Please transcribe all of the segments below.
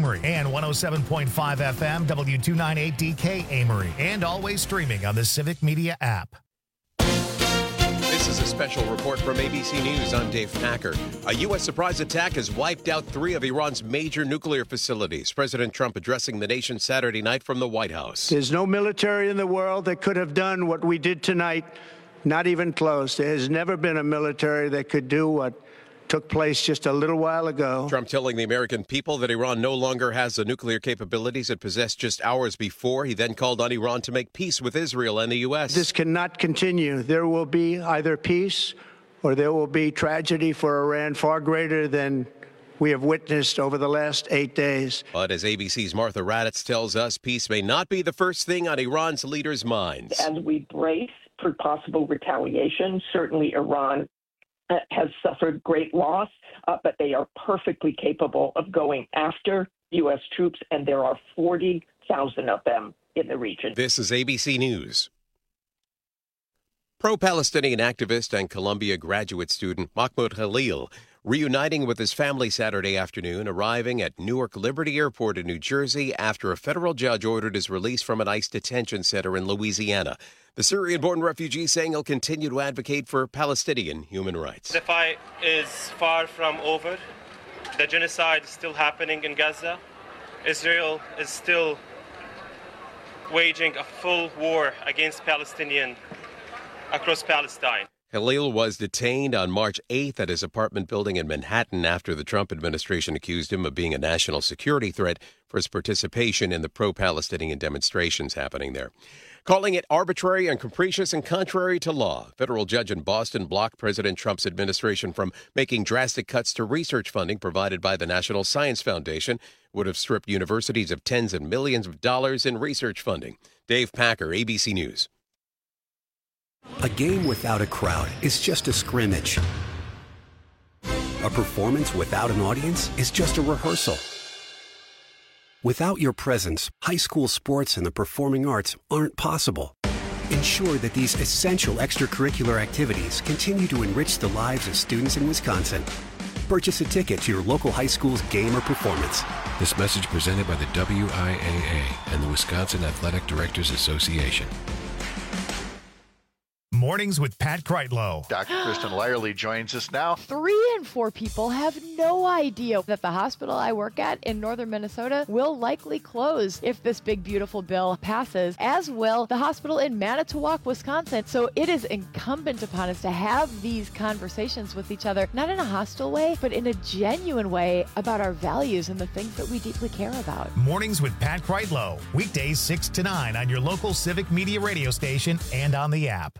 Amory, and 107.5 FM W298DK Amory, and always streaming on the Civic Media app. This is a special report from ABC News. I'm Dave Packer. A U.S. surprise attack has wiped out 3 of Iran's major nuclear facilities. President Trump addressing the nation Saturday night from the White House. There's no military in the world that could have done what we did tonight, not even close. There has never been a military that could do what took place just a little while ago. Trump telling the American people that Iran no longer has the nuclear capabilities it possessed just hours before. He then called on Iran to make peace with Israel and the U.S. This cannot continue. There will be either peace or there will be tragedy for Iran far greater than we have witnessed over the last 8 days. But as ABC's Martha Raddatz tells us, peace may not be the first thing on Iran's leaders' minds. As we brace for possible retaliation, certainly Iran has suffered great loss, but they are perfectly capable of going after U.S. troops, and there are 40,000 of them in the region. This is ABC News. Pro-Palestinian activist and Columbia graduate student Mahmoud Khalil reuniting with his family Saturday afternoon, arriving at Newark Liberty Airport in New Jersey after a federal judge ordered his release from an ICE detention center in Louisiana. The Syrian-born refugee saying he'll continue to advocate for Palestinian human rights. The fight is far from over. The genocide is still happening in Gaza. Israel is still waging a full war against Palestinians across Palestine. Khalil was detained on March 8th at his apartment building in Manhattan after the Trump administration accused him of being a national security threat for his participation in the pro-Palestinian demonstrations happening there. Calling it arbitrary and capricious and contrary to law, a federal judge in Boston blocked President Trump's administration from making drastic cuts to research funding provided by the National Science Foundation. Would have stripped universities of tens of millions of dollars in research funding. Dave Packer, ABC News. A game without a crowd is just a scrimmage. A performance without an audience is just a rehearsal. Without your presence, high school sports and the performing arts aren't possible. Ensure that these essential extracurricular activities continue to enrich the lives of students in Wisconsin. Purchase a ticket to your local high school's game or performance. This message presented by the WIAA and the Wisconsin Athletic Directors Association. Mornings with Pat Kreitlow. Dr. Kristen Lyerly joins us now. 3 in 4 people have no idea that the hospital I work at in northern Minnesota will likely close if this big, beautiful bill passes, as will the hospital in Manitowoc, Wisconsin. So it is incumbent upon us to have these conversations with each other, not in a hostile way, but in a genuine way about our values and the things that we deeply care about. Mornings with Pat Kreitlow. Weekdays 6 to 9 on your local Civic Media radio station and on the app.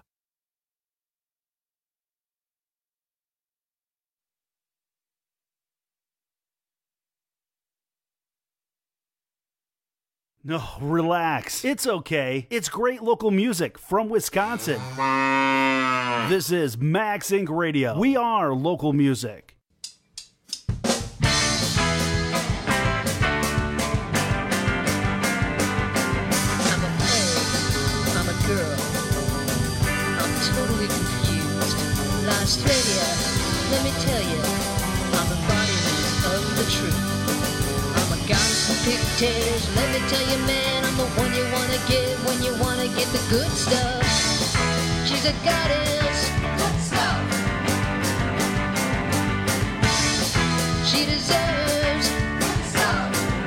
No, relax. It's okay. It's great local music from Wisconsin. This is Max Inc. Radio. We are local music. I'm a player. I'm a girl. I'm totally confused. La Australia, let me tell you, I'm embodiment of the truth. I'm a goddess of pigtails, let me tell you, man, I'm the one you wanna get when you wanna get the good stuff. She's a goddess. Good stuff. She deserves good stuff.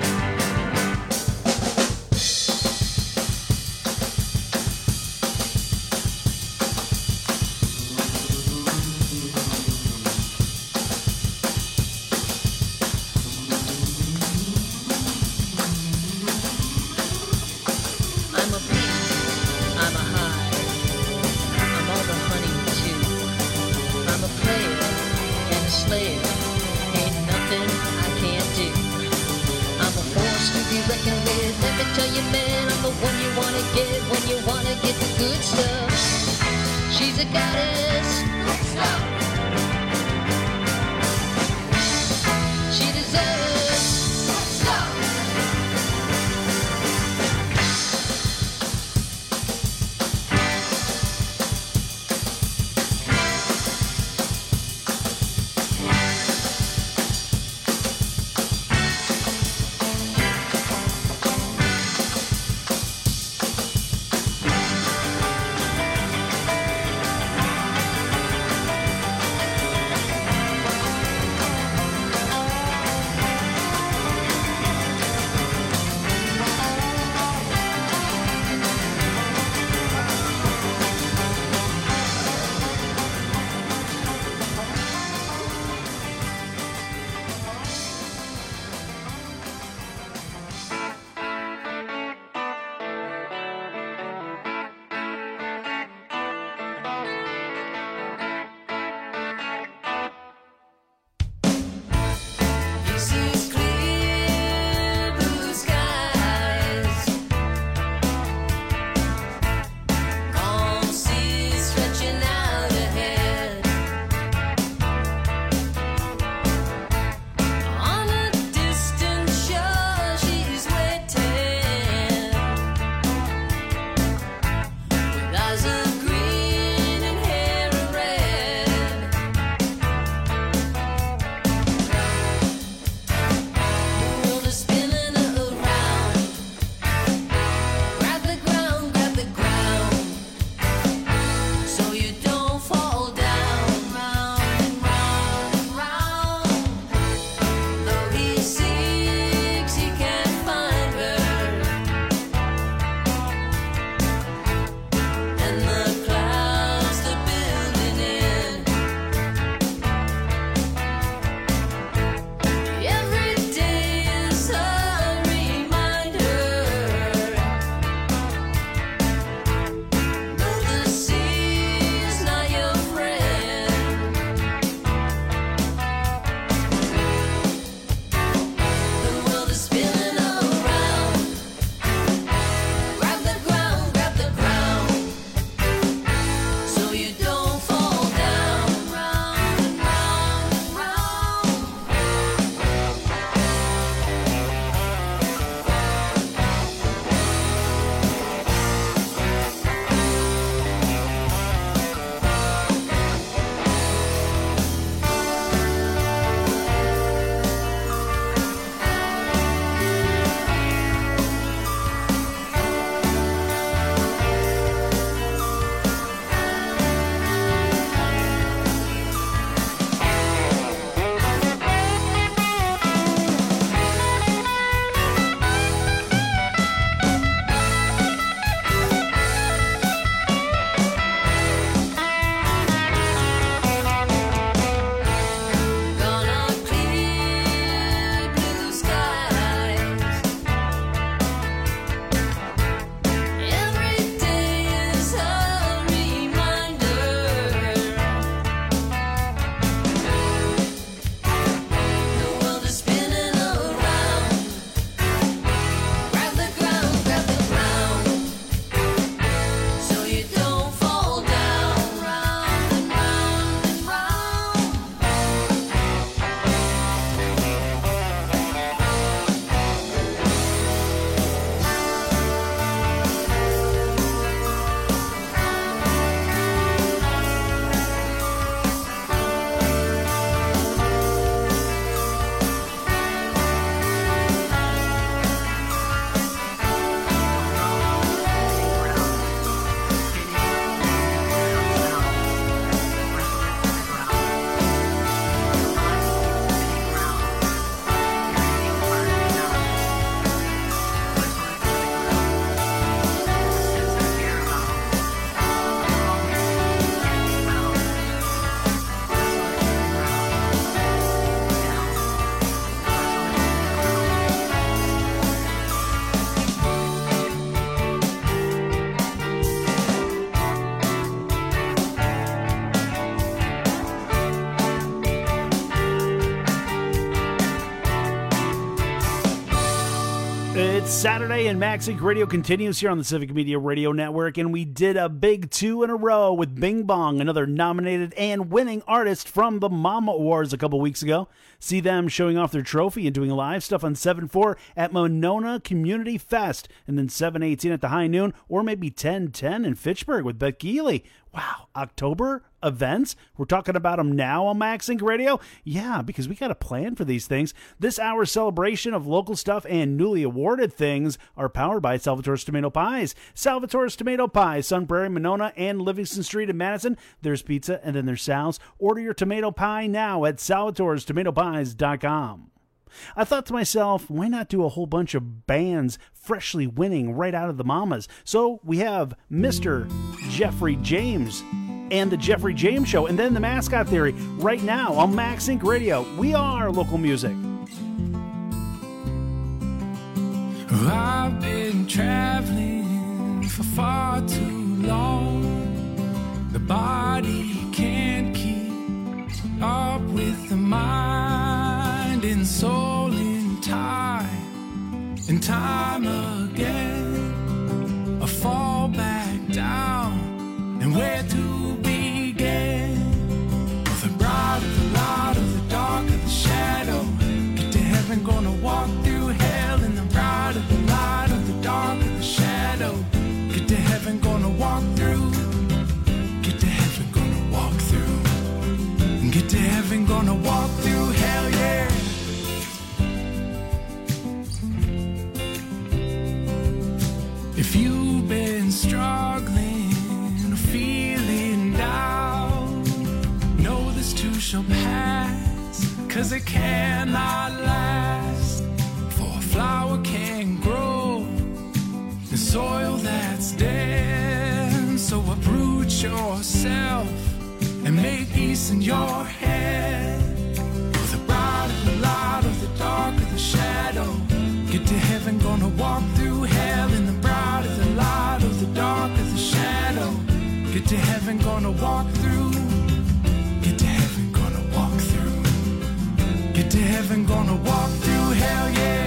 I'm a bee, I'm a hive, I'm all the honey too. I'm a player and a slayer, ain't nothing I can't do. I'm a force to be reckoned with, let me tell you, man, I'm the one you wanna get when you wanna get the good stuff. She's a goddess. Good stuff. She deserves good stuff. It's Saturday and Max Inc. Radio continues here on the Civic Media Radio Network, and we did a big 2 in a row with Bing Bong, another nominated and winning artist from the Mama Awards a couple weeks ago. See them showing off their trophy and doing live stuff on 7/4 at Monona Community Fest, and then 7/18 at the High Noon, or maybe 10/10 in Fitchburg with Beth Geely. Wow, October events? We're talking about them now on Max Inc. Radio? Yeah, because we got a plan for these things. This hour's celebration of local stuff and newly awarded things are powered by Salvatore's Tomato Pies. Salvatore's Tomato Pies, Sun Prairie, Monona, and Livingston Street in Madison. There's pizza, and then there's Sal's. Order your tomato pie now at salvatorestomatopies.com. I thought to myself, why not do a whole bunch of bands freshly winning right out of the Mamas? So we have Mr. Jeffrey James and the Jeffrey James Show, and then the Mascot Theory right now on Max Inc. Radio. We are local music. I've been traveling for far too long. The body can't keep up with the mind and soul in time again. I fall back down, and where to begin? The bright of the light of the dark of the shadow. Get to heaven, gonna walk through hell in the bright of the light of the dark of the shadow. Get to heaven, gonna walk through. Get to heaven, gonna walk through. Get to heaven, gonna walk through hell, yeah. If you've been struggling or feeling down, know this too shall pass, 'cause it cannot last. For a flower can grow in soil that's dead. So uproot yourself and make peace in your head. For the bright of the light of the dark of the shadow. Get to heaven, gonna walk through hell in the bright of the light of the dark of the shadow. Get to heaven, gonna walk through. Get to heaven, gonna walk through. Get to heaven, gonna walk through hell, yeah.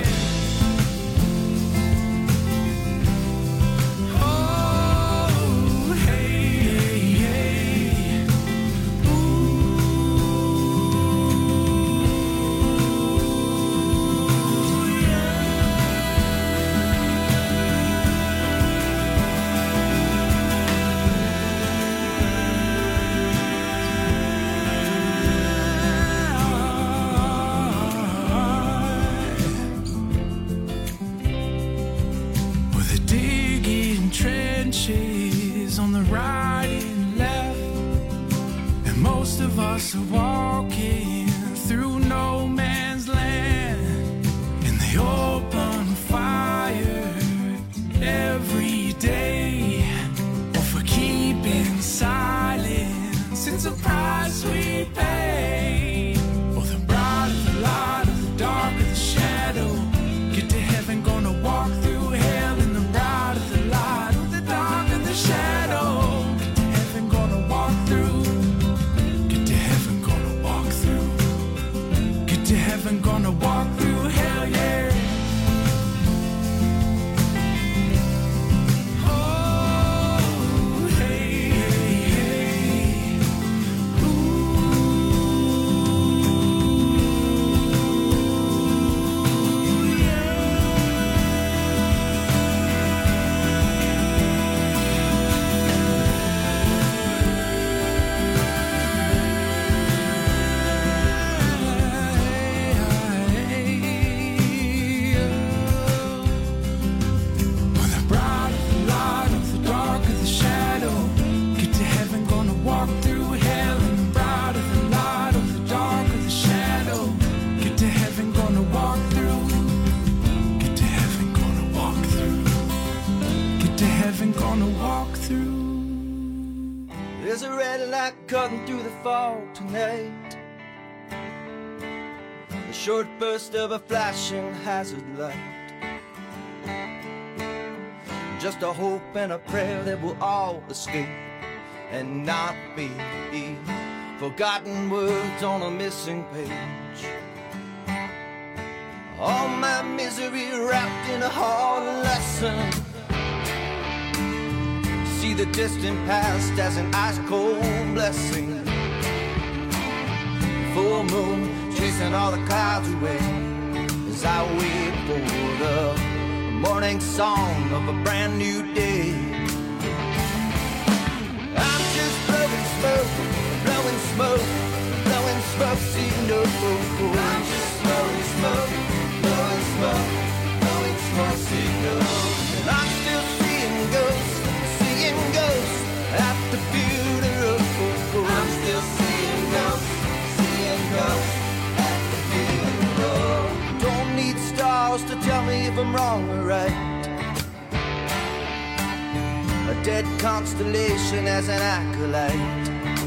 On the right and left, and most of us are walking through no man's land. In the open fire every day, or for keeping silence, it's a price we pay. Or the bright of the light of the dark of the shadow. Get to heaven, gonna walk through hell in the bright of the light of the dark of the shadow. Get to heaven, gonna walk through. Get to heaven, gonna walk through. Get to heaven, gonna walk through hell, yeah. Oh, hey, hey, hey. Ooh, yeah. With the bright of the light of the dark of the shadow. Get to heaven, gonna walk through hell in the bright of the light of the dark of the shadow. Get to heaven, gonna walk through. Get to heaven, gonna walk through. Get to heaven, gonna walk through. There's a red light cutting through the fog tonight. The short burst of a flashing hazard light. Just a hope and a prayer that we'll all escape and not be forgotten words on a missing page. All my misery wrapped in a hard lesson. See the distant past as an ice cold blessing. Full moon chasing all the clouds away as I wait for the morning song of a brand new day. I'm just blowing smoke, blowing smoke, blowing smoke, see no. I'm just blowing smoke, blowing smoke, blowing smoke, see no. And I'm still seeing ghosts at the funeral. I'm still seeing ghosts at the funeral. Don't need stars to tell me if I'm wrong or right. A dead constellation as an acolyte.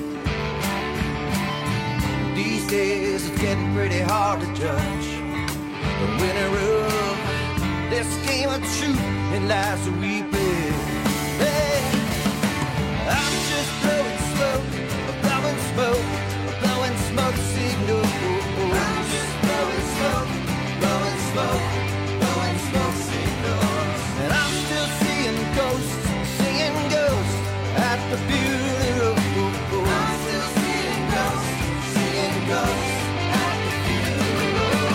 These days it's getting pretty hard to judge the winner of this game of truth and lies that we play. Hey, I'm just blowing smoke, blowing smoke signals. I'm just blowing smoke, blowing smoke signals. And I'm still seeing ghosts at the funeral. I'm still seeing ghosts at the funeral.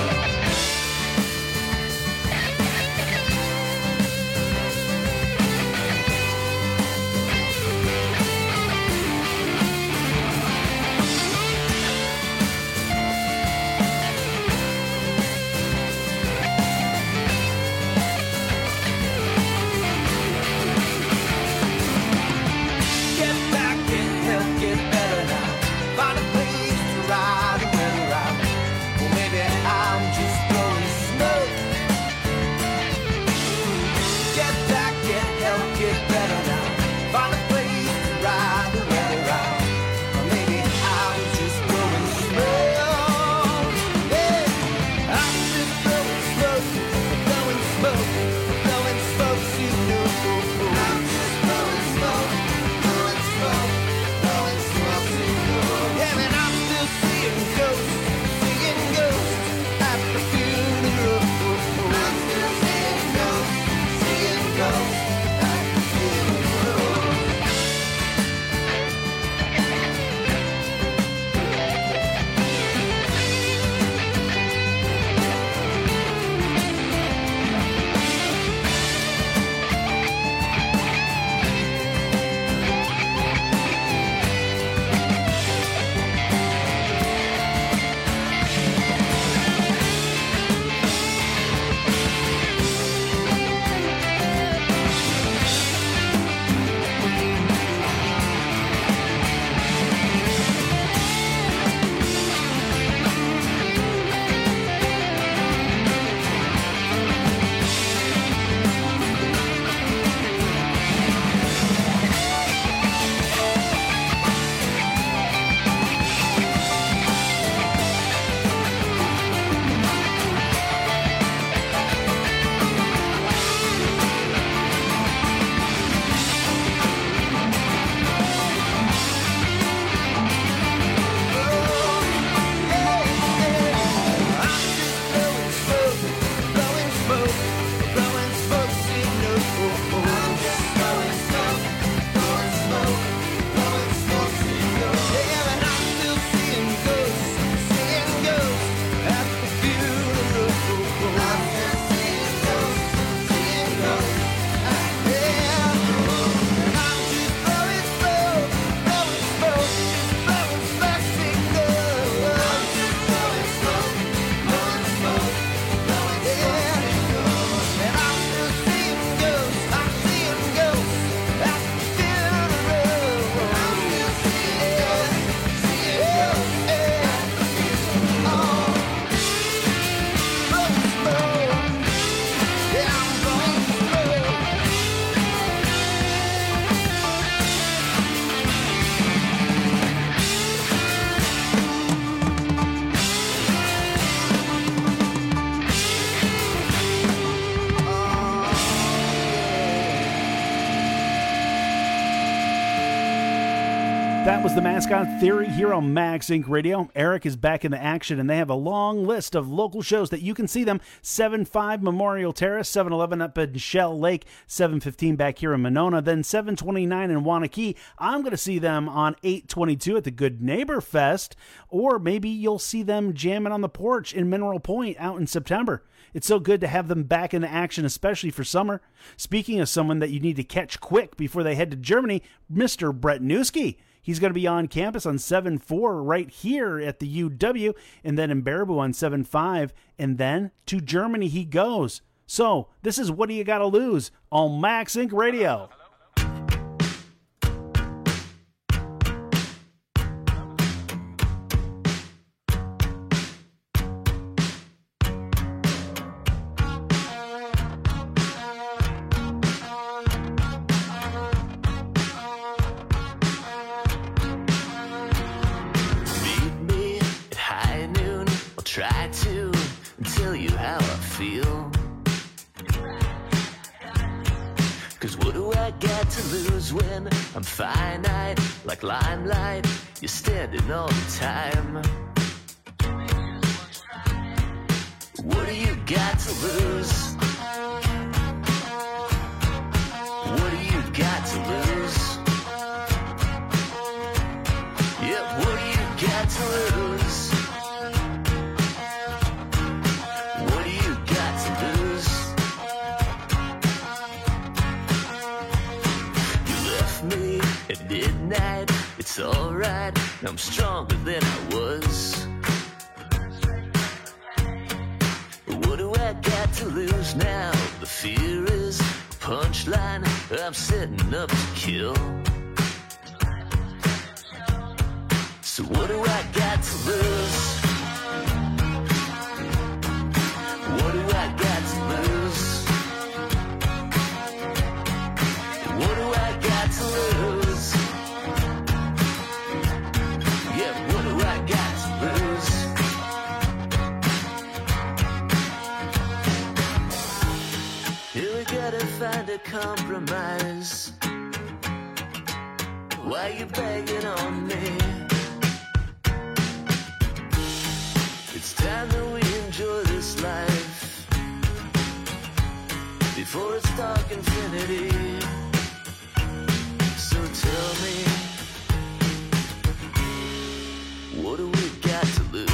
was the Mascot Theory here on Max Inc. Radio. Eric is back in the action, and they have a long list of local shows that you can see them. 7-5 Memorial Terrace, 7-11 up in Shell Lake, 7-15 back here in Monona, then 7-29 in Wanakee. I'm going to see them on 8-22 at the Good Neighbor Fest, or maybe you'll see them jamming on the porch in Mineral Point out in September. It's so good to have them back in the action, especially for summer. Speaking of someone that you need to catch quick before they head to Germany, Mr. Brett Newski. He's going to be on campus on 7-4 right here at the UW, and then in Baraboo on 7-5, and then to Germany he goes. So, this is What Do You Gotta Lose on Max Inc. Radio. Try to tell you how I feel. 'Cause what do I got to lose when I'm finite? Like limelight, you're standing all the time. What do you got to lose? What do you got to lose? Yeah, what do you got to lose? At midnight, it's alright, I'm stronger than I was. What do I got to lose now? The fear is a punchline, I'm setting up to kill. So what do I got to lose? What do I got to lose? What do I got to lose? Find a compromise. Why you begging on me? It's time that we enjoy this life before it's dark infinity. So tell me, what do we got to lose?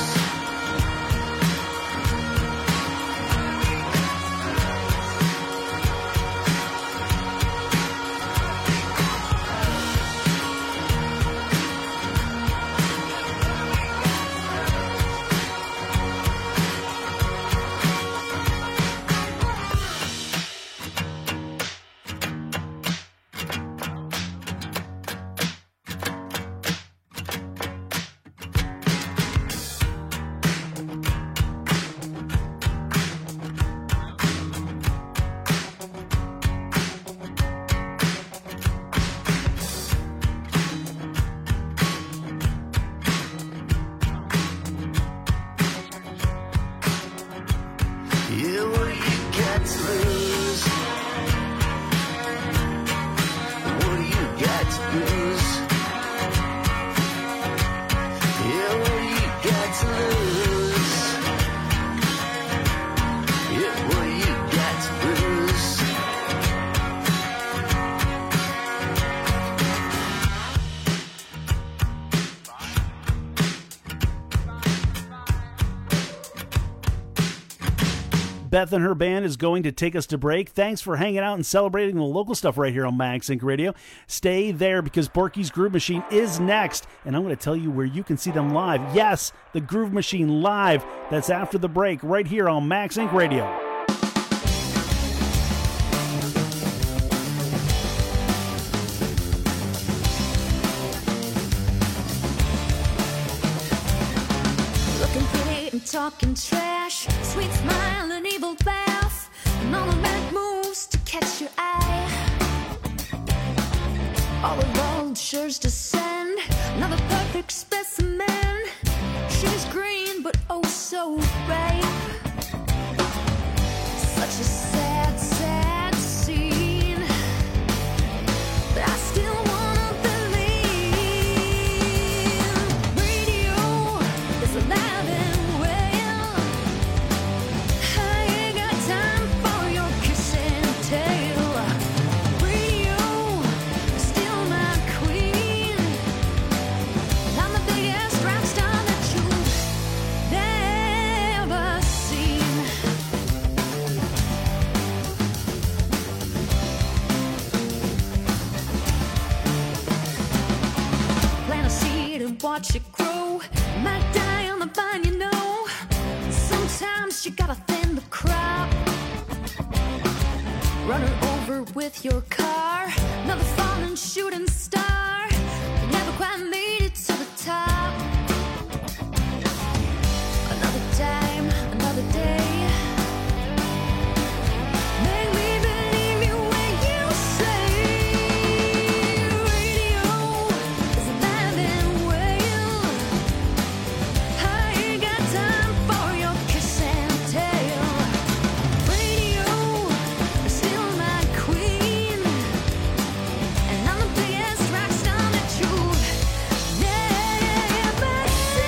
Beth and her band is going to take us to break. Thanks for hanging out and celebrating the local stuff right here on Max Inc. Radio. Stay there because Porky's Groove Machine is next, and I'm going to tell you where you can see them live. Yes, the Groove Machine live. That's after the break right here on Max Inc. Radio. Looking pretty and talking trash, sweet smile and evil laugh, and all the mad moves to catch your eye. All the vultures to send, another perfect specimen. She's green but oh so ripe. Such a sad, sad scene, but I still wanna believe. watch it grow. Might die on the vine, you know. Sometimes you gotta thin the crop. Run her over with your car. Another fallen shooting star. Never quite made it to the top. Another time, another day. Make me believe you when you say radio is alive and well. I ain't got time for your kiss and tell. Radio is still my queen, and I'm the biggest rock star that you've never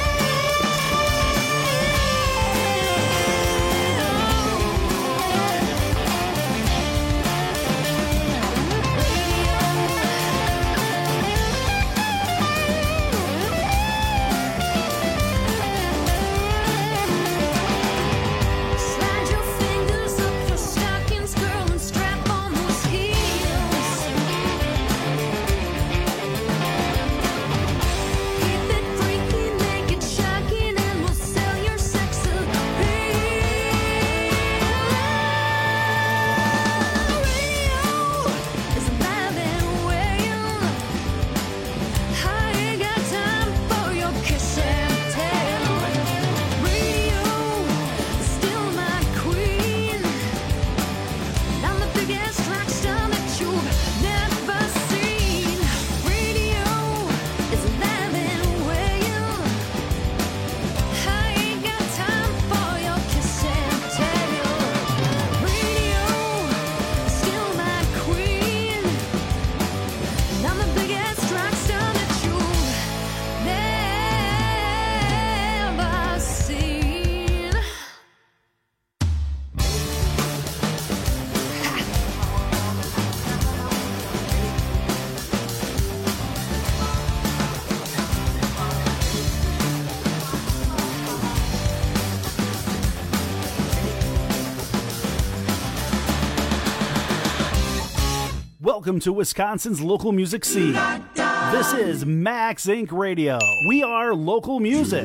Slide your fingers up your stockings, girl, and strap on those heels. Keep it freaky, make it shocking, and we'll sell your sex appeal. Radio is alive and well. I ain't got time for your kiss and tell. Radio is still my queen, and I'm the biggest rock star that you've never seen. Radio is alive and well. I ain't got time for your kiss and tell. Radio is still my queen, and I'm the biggest rock star that you've never seen. Welcome to Wisconsin's local music scene. This is Max Inc. Radio. We are local music.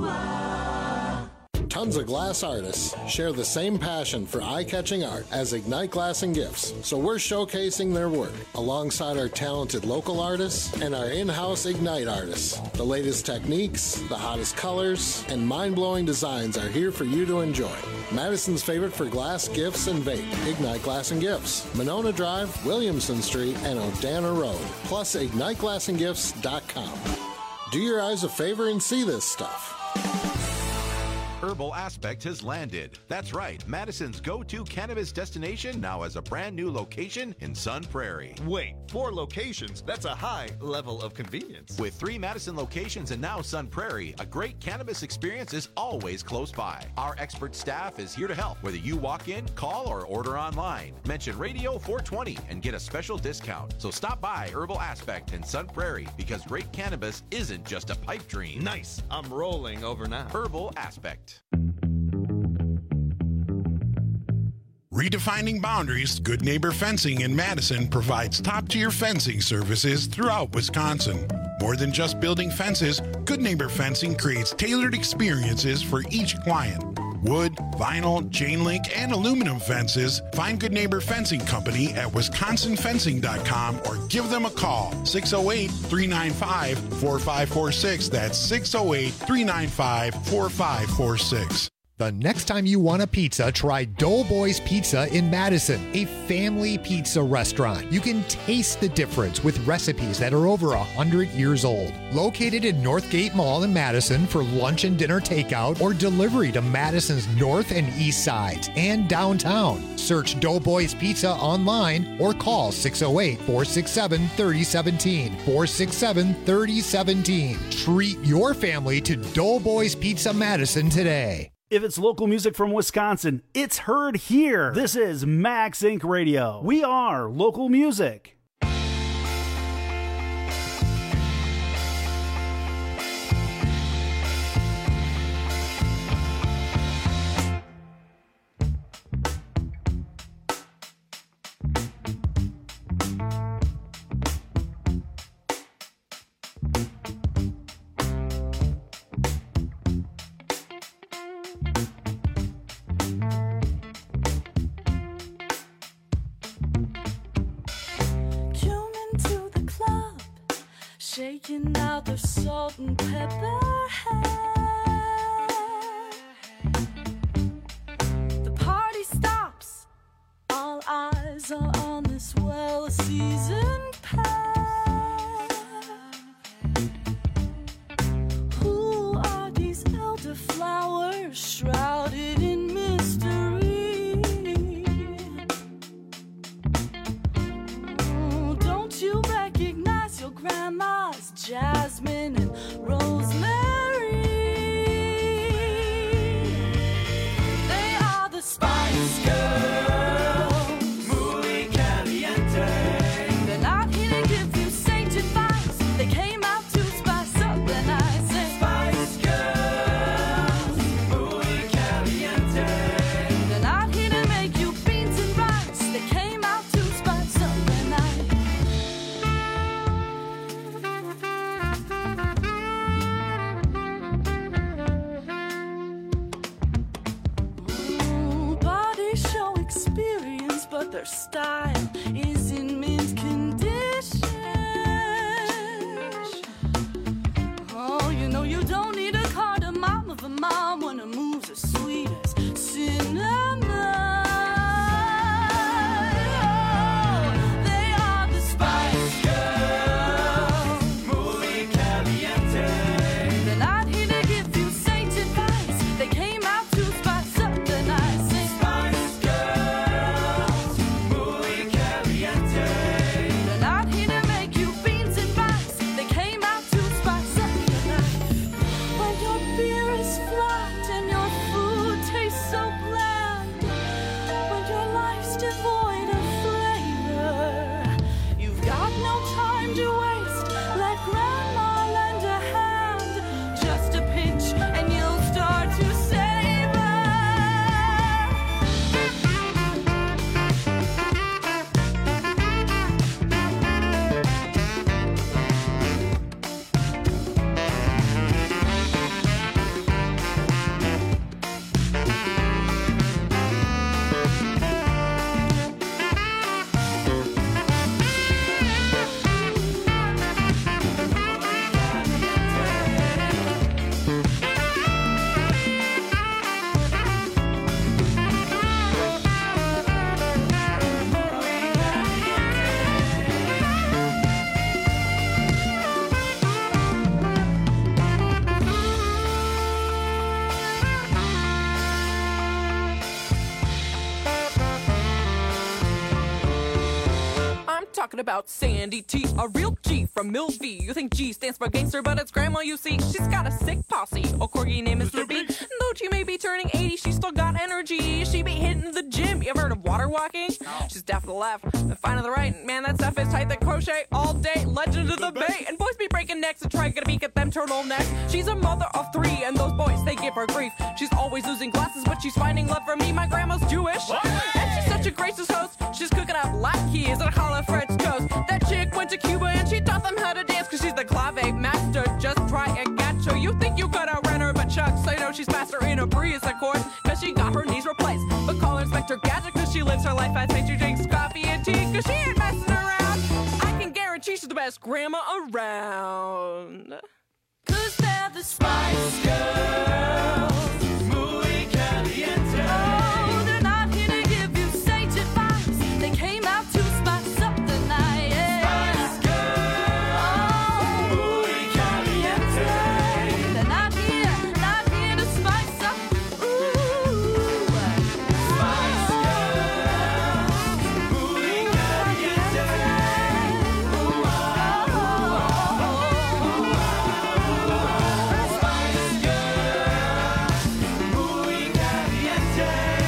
Tons of glass artists share the same passion for eye-catching art as Ignite Glass and Gifts, so we're showcasing their work alongside our talented local artists and our in-house Ignite artists. The latest techniques, the hottest colors, and mind-blowing designs are here for you to enjoy. Madison's favorite for glass, gifts, and vape, Ignite Glass and Gifts. Monona Drive, Williamson Street, and Odana Road, plus IgniteGlassandGifts.com. Do your eyes a favor and see this stuff. Herbal Aspect has landed. That's right, Madison's go-to cannabis destination now has a brand new location in Sun Prairie. Wait, 4 locations? That's a high level of convenience. With 3 Madison locations and now Sun Prairie, a great cannabis experience is always close by. Our expert staff is here to help, whether you walk in, call, or order online. Mention Radio 420 and get a special discount. So stop by Herbal Aspect in Sun Prairie, because great cannabis isn't just a pipe dream. Nice. I'm rolling over now. Herbal Aspect. Redefining boundaries, Good Neighbor Fencing in Madison provides top-tier fencing services throughout Wisconsin. More than just building fences, Good Neighbor Fencing creates tailored experiences for each client. Wood, vinyl, chain link, and aluminum fences. Find Good Neighbor Fencing Company at wisconsinfencing.com or give them a call, 608-395-4546. That's 608-395-4546. The next time you want a pizza, try Doughboys Pizza in Madison, a family pizza restaurant. You can taste the difference with recipes that are over 100 years old. Located in Northgate Mall in Madison for lunch and dinner takeout or delivery to Madison's north and east sides and downtown. Search Doughboys Pizza online or call 608-467-3017. 467-3017. Treat your family to Doughboys Pizza Madison today. If it's local music from Wisconsin, it's heard here. This is Max Inc. Radio. We are local music. shaking out their salt and pepper hair. The party stops. All eyes are on this well-seasoned pair. Who are these elderflowers shrouded in mystery? Oh, don't you recognize your grandma's jasmine and rosemary? They are the Spice Girls, muy caliente. They're not here to give you sage advice. They came out to spice up the night. Say, Spice Girls, muy caliente. They're not here to make you beans and rice. They came out to spice up the night. Ooh, body show experience, but their style is in mint condition. Oh, you know you don't need a cardamom of a mom when a move's as sweet as cinnamon. Oh, they are the Spice Girls, muy caliente. They're not here to give you sage advice. They came out to spice up the night. Say, Spice Girls, muy caliente. They're not here to make you beans and rice. They came out to spice up your life. When your beer is flat and your food tastes so bland, when your life's devoid of flavor, you've got no time to waste. Let grandma lend a hand, just a pinch and you'll start to savor. I'm talking about Sandy T, a real G from Mill V. You think G stands for gangster, but it's grandma, you see. She's got a sick posse, a corgi named Mr. B. Though she may be turning 80, she's still got energy. She be hitting the gym. You ever heard of water walking? She's deaf to the left and fine to the right. Man, that stuff is tight. They crochet all day. Legend of the Bay. And boys be breaking necks and trying to beak at them turtlenecks. She's a mother of 3, and those boys, they give her grief. She's always losing glasses, but she's finding love from me. My grandma's Jewish. And she's such a gracious host. She's cooking up latkes and challah French toast. That chick went to Cuba and she taught them how to dance, cause she's the clave master. Just try a gacho. You think you could outrun her, but Chuck, so you know she's master in a breeze, of course, cause she got her knees replaced. But call her Inspector Gadget, cause she lives her life as she drinks coffee and tea, cause she ain't messing around. I can guarantee she's the best grandma around. Cause they're the Spice Girls, muy caliente. Oh, they're not here to give you sage advice. They came out to spice up the night. Spice Girls, muy caliente. They're not here to spice up. Ooh, Spice Girls, muy caliente. Spice Girls, muy caliente.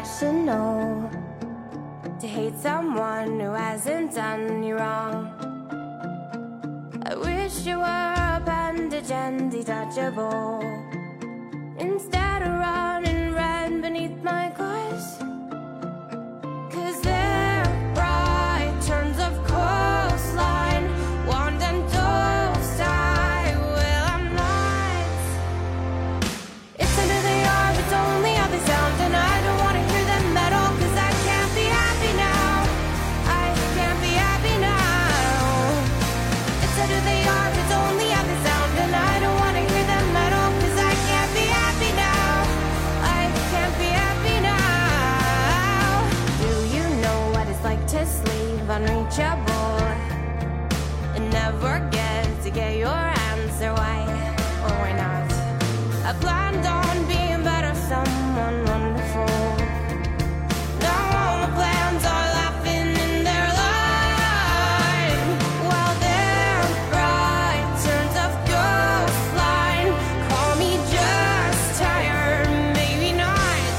irrational to hate someone who hasn't done you wrong. I wish you were a appendage and detachable instead of running red beneath my clothes. 'Cause they're bright turns of coastline, wand and toast-tie. Well, I'm not. It's under the arm, it's only how they sound, and I don't want to hear them metal, 'cause I can't be happy now. I can't be happy now. It's under the arm, it's only how they sound, and I don't want to hear them metal, 'cause I can't be happy now. I can't be happy now. Do you know what it's like to sleep unreachable and never get your answer? Why or why not? I planned on being better, someone wonderful. Now all my plans are laughing in their line. Well, they're bright turns of ghostline. Call me just tired, maybe not.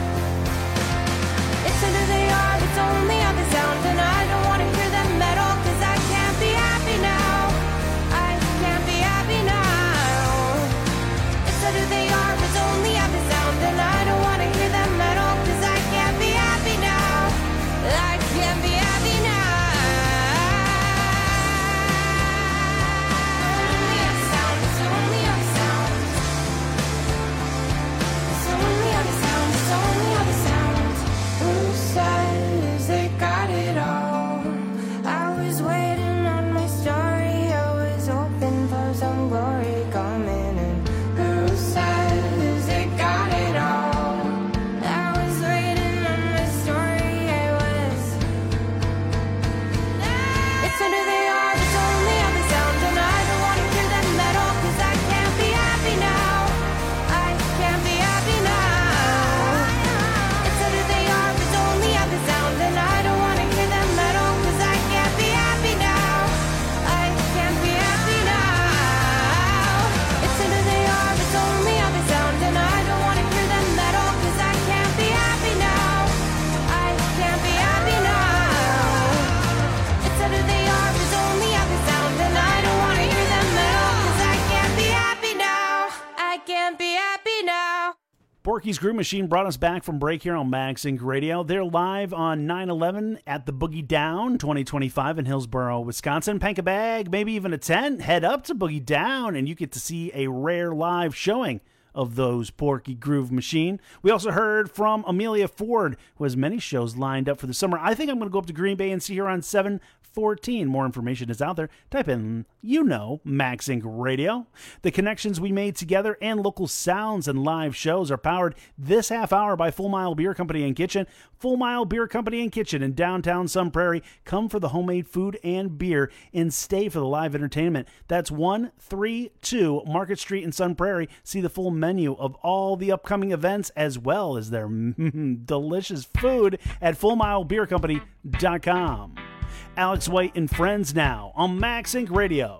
It's under the arm, it's only how they sound, and I don't want to hear them metal, 'cause I can't be happy now. I can't be happy now. It's under the arm, it's only how they sound, and I don't want to hear them metal, 'cause I can't be happy now. I can't be happy now. It's only how they sound, it's only how they sound. It's only how they sound, it's only how they sound. Who says they got it all? I was waiting on my story, I was hoping for some glory coming in. Who says they got it all? I was waiting on my story, I was. It's under the arm, it's only how they sound, and I don't want to hear them metal, 'cause I can't be happy now. I can't be happy now. It's under the arm, it's only how they sound, and I don't want to hear them metal, 'cause I can't be happy now. I can't be happy now. It's under the arm, it's only how they sound, and I don't want to hear them metal, 'cause I can't be happy now. I can't be happy now. It's under the arm, it's only how they sound, and I don't want to hear them metal, 'cause I can't be happy now. I can't be happy now. Borky's Groove Machine brought us back from break here on Max Inc. Radio. They're live on 9/11 at the Boogie Down 2025 in Hillsboro, Wisconsin. Pack a bag, maybe even a tent. Head up to Boogie Down, and you get to see a rare live showing of those Porky Groove Machine. We also heard from Amelia Ford, who has many shows lined up for the summer. I think I'm going to go up to Green Bay and see her on 7/14. More information is out there. Type in, Max Inc. Radio. The connections we made together and local sounds and live shows are powered this half hour by Full Mile Beer Company and Kitchen. Full Mile Beer Company and Kitchen in downtown Sun Prairie. Come for the homemade food and beer and stay for the live entertainment. That's 132 Market Street in Sun Prairie. See the full menu of all the upcoming events as well as their delicious food at FullMileBeerCompany.com. Alex White and Friends now on Max Inc. Radio.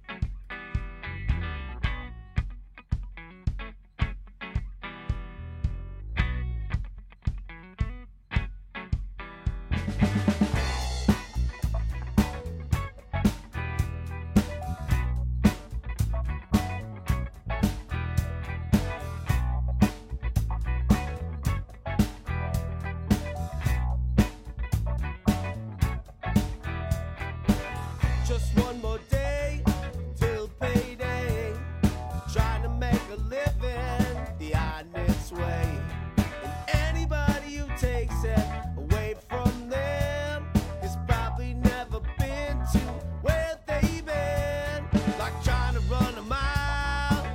Just one more day till payday. Trying to make a living the honest way. And anybody who takes it away from them has probably never been to where they've been. Like trying to run a mile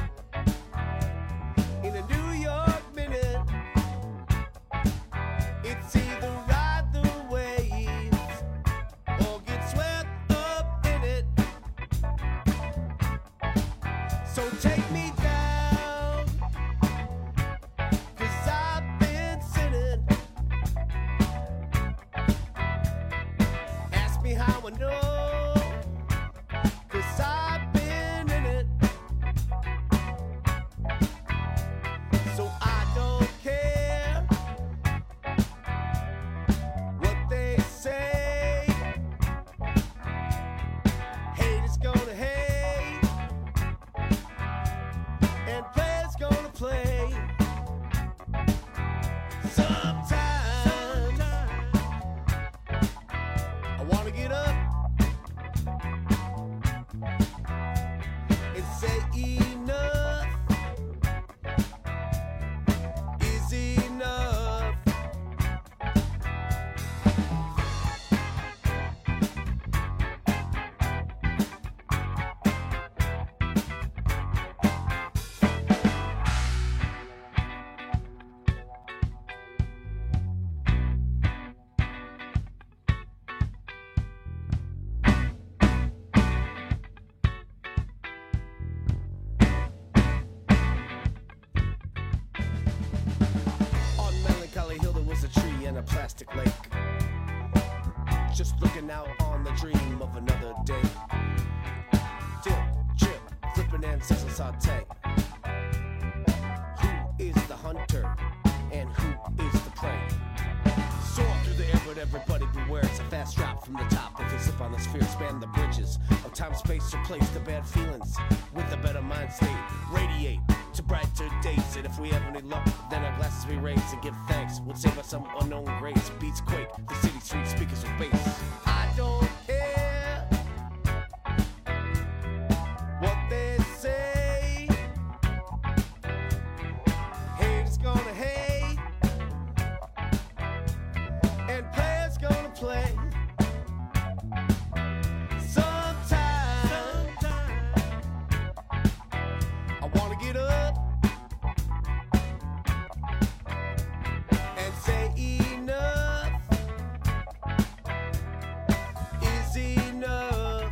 in a New York minute. It's either ride the waves or get swept up in it. I wanna get up and say enough is enough. On Melancholy Hill there was a tree and a plastic lake, just looking out on the dream of another day. Dip, chip, flipping and sizzle saute. Who is the hunter and who is the prey? Soar through the air but everybody beware, it's a fast drop from the top. If you slip on the sphere, span the bridges of time, space, replace the bad feelings with a better mind state. Radiate to brighter days, and if we have any luck, then our glasses we raise and give thanks. We'll save us some unknown grace. Beats quake, the city street speakers with bass. I don't care what they say. Haters gonna hate, and players gonna play. Sometime I wanna get up and say enough is enough.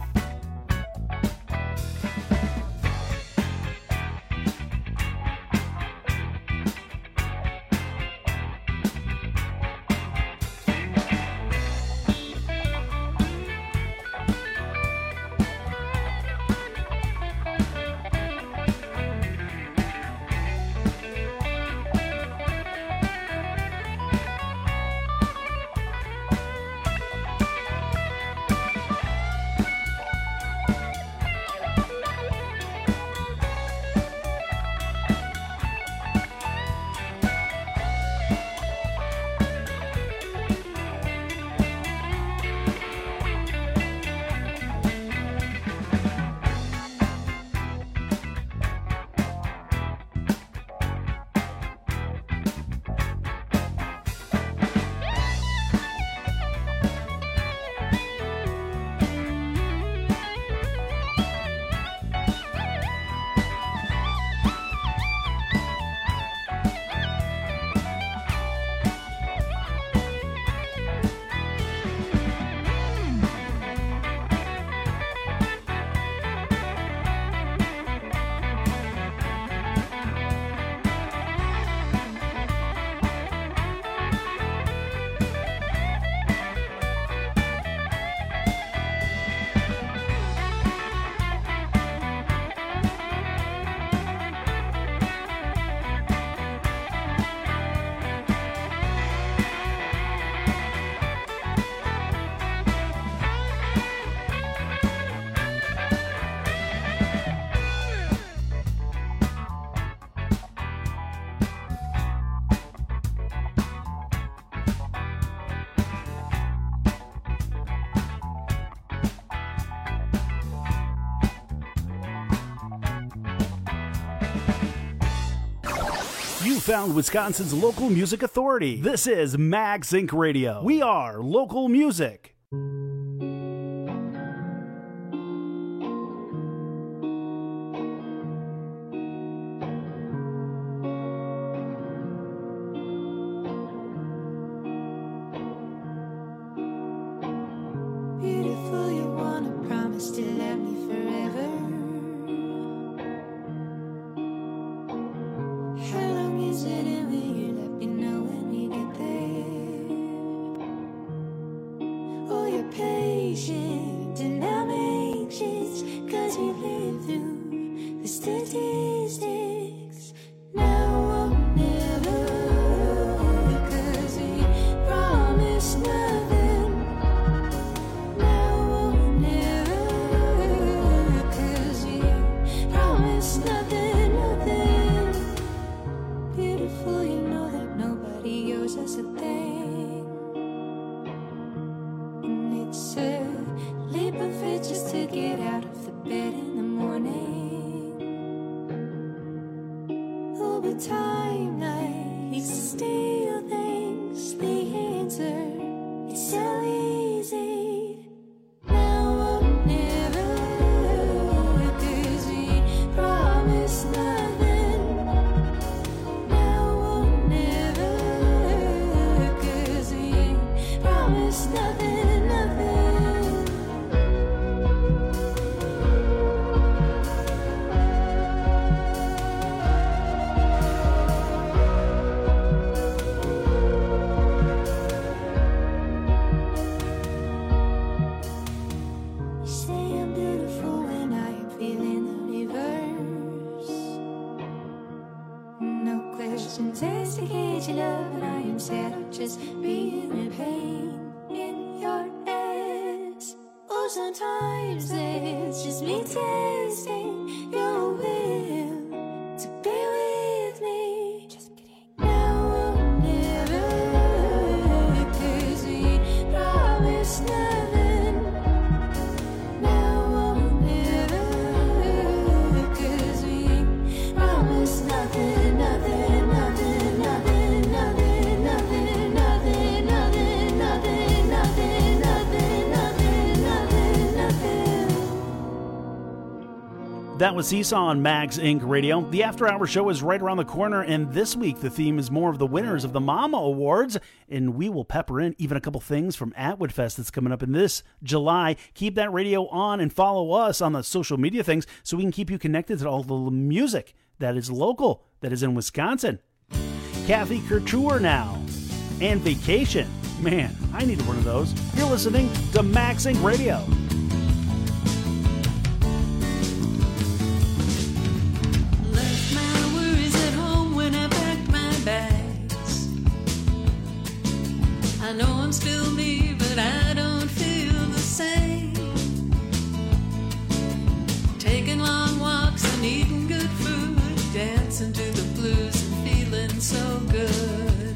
You found Wisconsin's local music authority. This is Mag Sync Radio. We are local music. Beautiful, you wanna promise to love me forever. How long is it and will you let me know when we get there? Oh, you're patient and I'm anxious, 'cause we live through the statistics. Now or never, 'cause we promise nothing. Now or never, 'cause we promise nothing, nothing. Beautiful, you know that nobody owes us a thing. And It's a leap of faith just to get out of the bed in the morning. Oh, but time likes to steal things. The answer, it's so easy. Now or never, 'cause we promise nothing. Now or never, 'cause we promise nothing, nothing. You say I'm beautiful when I am feeling the reverse. No questions asked to gauge your love, and I am sad of just being in pain in your ass. Oh, sometimes it's just me testing your will to be with me. Just kidding. Now or never, 'cause we promise nothing. Now or never, 'cause we promise nothing, nothing, nothing, nothing, nothing, nothing, nothing, nothing, nothing, nothing, nothing, nothing, nothing, nothing. That was Seesaw on Mags Inc. Radio. The After Hour Show is right around the corner, and this week the theme is more of the winners of the Mama Awards, and we will pepper in even a couple things from Atwood Fest that's coming up in this July. Keep that radio on and follow us on the social media things so we can keep you connected to all the music that is local, that is in Wisconsin. Kathy Couture now, and Vacation. Man, I need one of those. You're listening to Max Inc. Radio. Left my worries at home when I packed my bags. I know I'm still me, but I don't feel the same. Taking long walks and eating good food, dancing to the blues and feeling so good.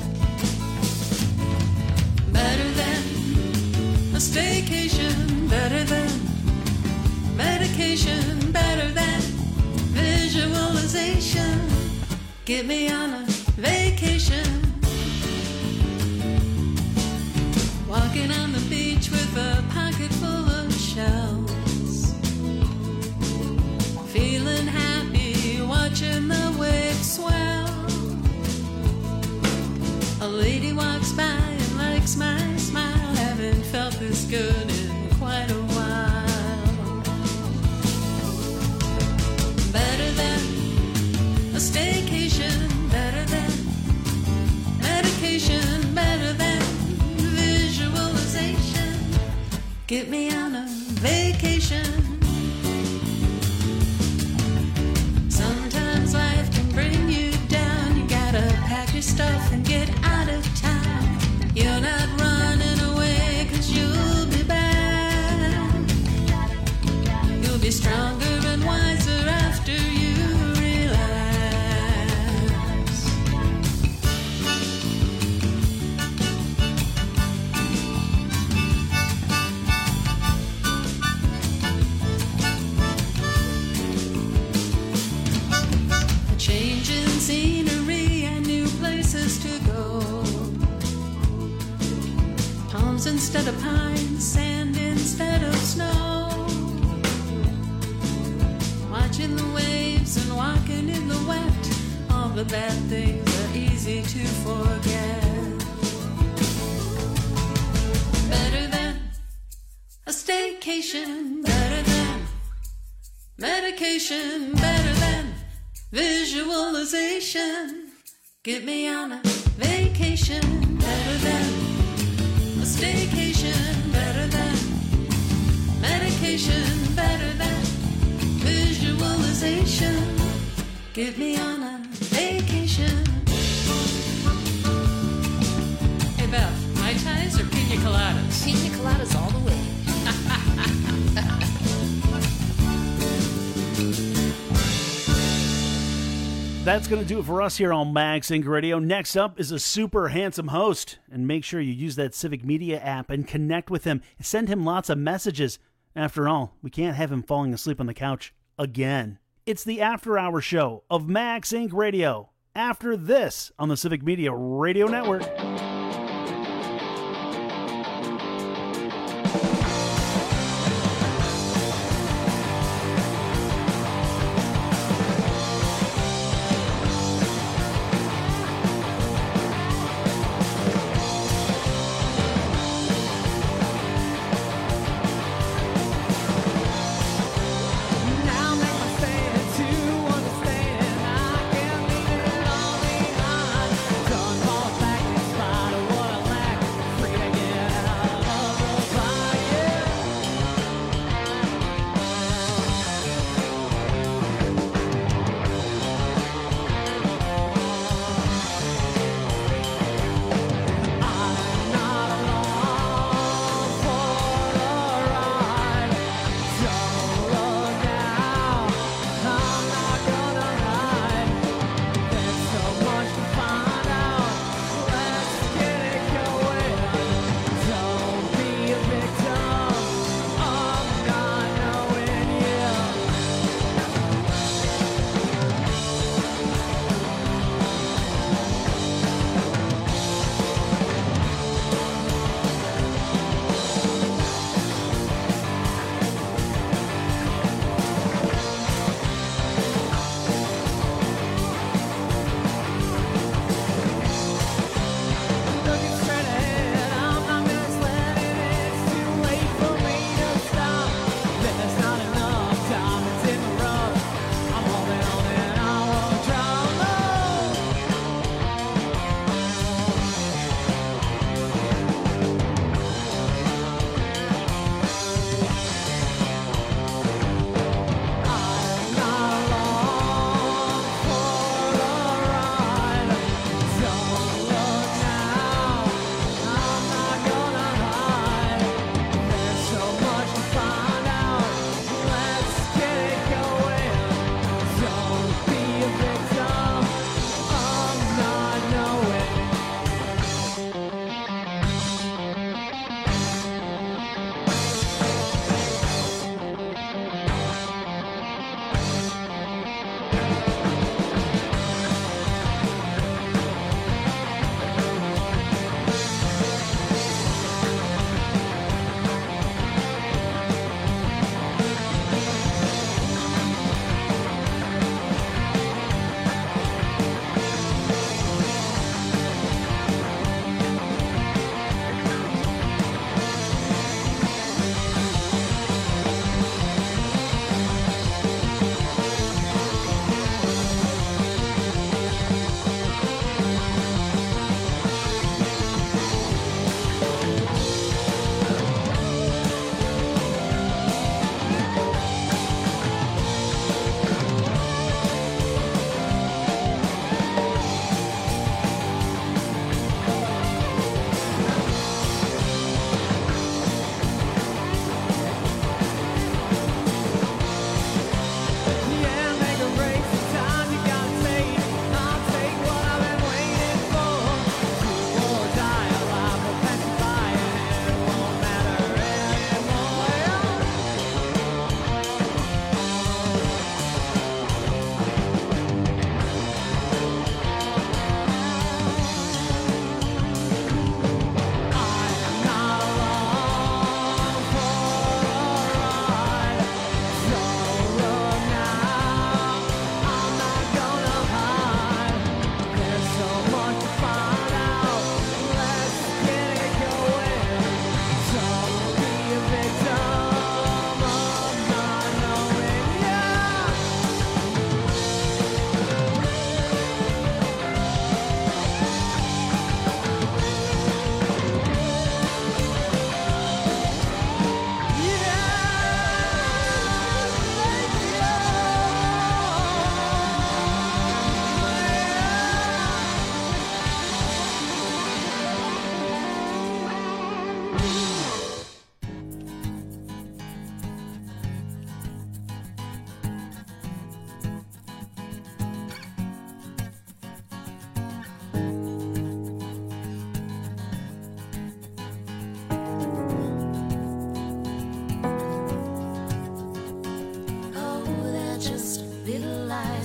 Better than a staycation, better than medication, better than visualization. Get me on a vacation. Walking on the beach with a pocket full of shells. Feeling happy, watching the waves swell. A lady walks by and likes my smile. Haven't felt this good in quite a while. Better than a staycation, better than medication, better than visualization. Get me on a vacation. Sometimes life can bring you down. You gotta pack your stuff and get out of town. You're not running away, 'cause you'll be back. You'll be stronger and wiser after you relax. A change in scenery and new places to go. Palms instead of pines, sand instead of snow. Watching the waves and walking in the wet. All the bad things are easy to forget. Better than a staycation, better than medication, better than visualization. Get me on a vacation, better than a staycation, better than medication, better than visualization. Get me on a vacation. Hey Beth, Mai Tais or pina coladas? Pina coladas all the way. That's going to do it for us here on Max Inc. Radio. Next up is a super handsome host. And make sure you use that Civic Media app and connect with him. Send him lots of messages. After all, we can't have him falling asleep on the couch again. It's the After Hour Show of Max Inc. Radio. After this on the Civic Media Radio Network. Done fall back in spite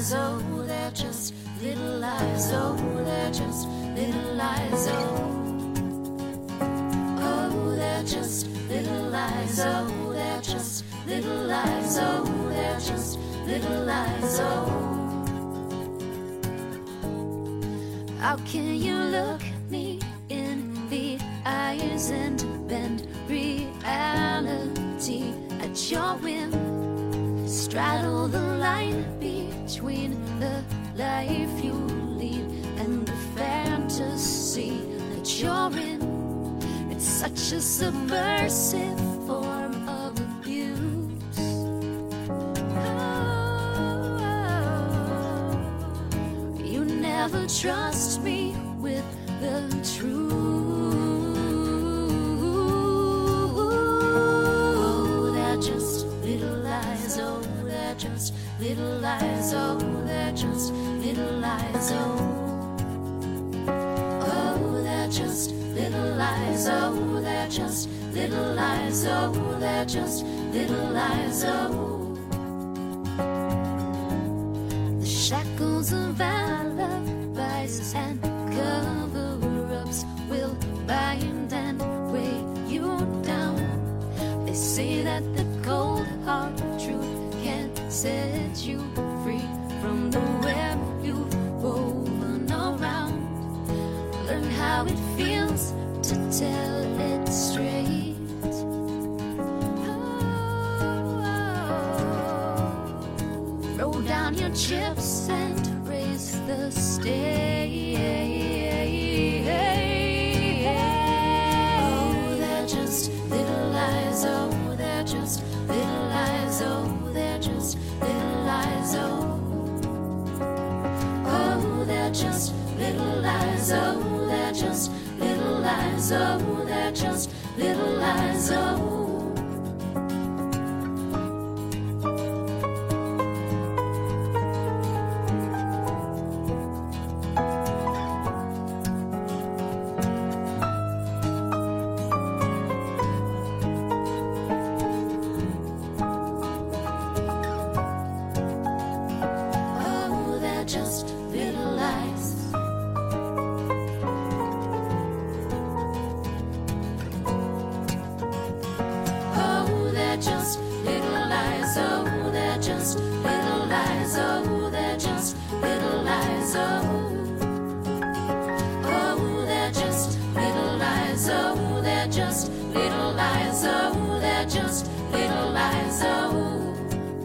lies, oh, they're just little lies, oh, they're just little lies, oh. Oh, they're just little lies, oh, they're just little lies, oh, they're just little lies, oh. How can you look me in the eyes and bend reality at your whim? Straddle the line between the life you lead and the fantasy that you're in. It's such a subversive form of abuse. Oh, you never trust me with the truth. Oh, they're just little lies, oh, they're just little lies, oh, they're just little lies, oh. Oh, they're just little lies, oh, they're just little lies, oh, they're just little lies, oh. The shackles of alibis and cover-ups will bind and weigh you down. They say that the cold hard truth can set you free from the web you've woven around. Learn how it feels to tell it straight. Roll down your chips and raise the stage. Oh, they're just little lies, oh, they're just little lies, oh, they're just little lies, oh. Oh, they're just little lies, oh, they're just little lies, oh, they're just little lies, oh. Oh, they're just little lies. Oh, they're just little lies, oh, they're just little lies, oh, they're just little lies, oh. Oh, they're just little lies, oh, they're just little lies, oh, they're just little lies, oh.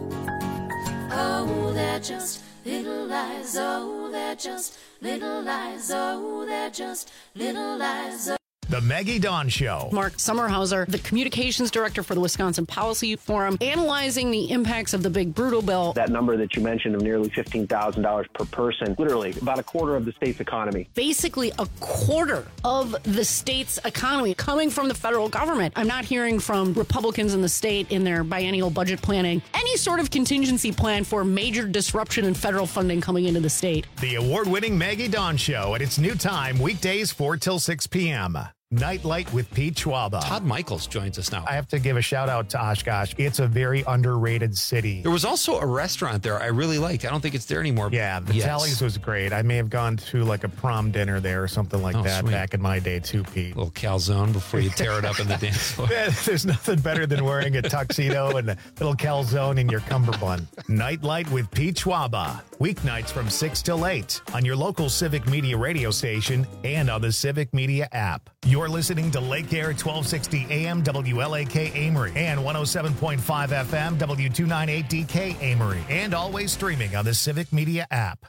Oh, they're just little lies, oh, they're just little lies, oh, they're just little lies, oh. The Maggie Dawn Show. Mark Sommerhauser, the communications director for the Wisconsin Policy Forum, analyzing the impacts of the big brutal bill. That number that you mentioned of nearly $15,000 per person, literally about a quarter of the state's economy. Basically a quarter of the state's economy coming from the federal government. I'm not hearing from Republicans in the state in their biennial budget planning any sort of contingency plan for major disruption in federal funding coming into the state. The award-winning Maggie Dawn Show at its new time, weekdays 4 till 6 p.m. Nightlight with Pete Schwaba. Todd Michaels joins us now. I have to give a shout out to Oshkosh. It's a very underrated city. There was also a restaurant there I really liked. I don't think it's there anymore. Yeah, the Tallies was great. I may have gone to like a prom dinner there or something like that sweet. back in my day too, Pete. A little calzone before you tear it up in the dance floor. There's nothing better than wearing a tuxedo and a little calzone in your cummerbund. Nightlight with Pete Schwaba. Weeknights from 6 till 8 on your local Civic Media radio station and on the Civic Media app. You're listening to Lake Air 1260 AM WLAK Amory and 107.5 FM W298DK Amory, and always streaming on the Civic Media app.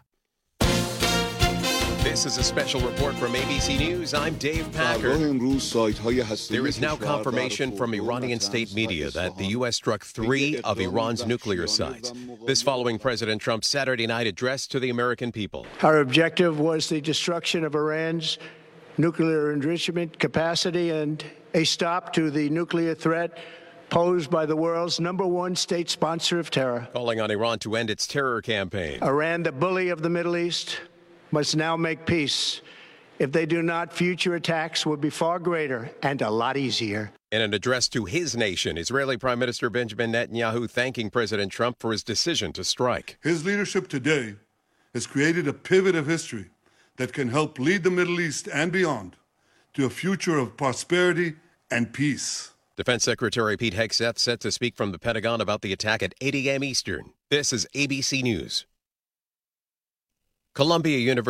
This is a special report from ABC News. I'm Dave Packer. There is now confirmation from Iranian state media that the U.S. struck 3 of Iran's nuclear sites. This following President Trump's Saturday night address to the American people. Our objective was the destruction of Iran's nuclear enrichment capacity and a stop to the nuclear threat posed by the world's #1 state sponsor of terror. Calling on Iran to end its terror campaign. Iran, the bully of the Middle East, must now make peace. If they do not, future attacks will be far greater and a lot easier. In an address to his nation, Israeli Prime Minister Benjamin Netanyahu thanking President Trump for his decision to strike. His leadership today has created a pivot of history that can help lead the Middle East and beyond to a future of prosperity and peace. Defense Secretary Pete Hegseth set to speak from the Pentagon about the attack at 8 a.m. Eastern. This is ABC News. Columbia University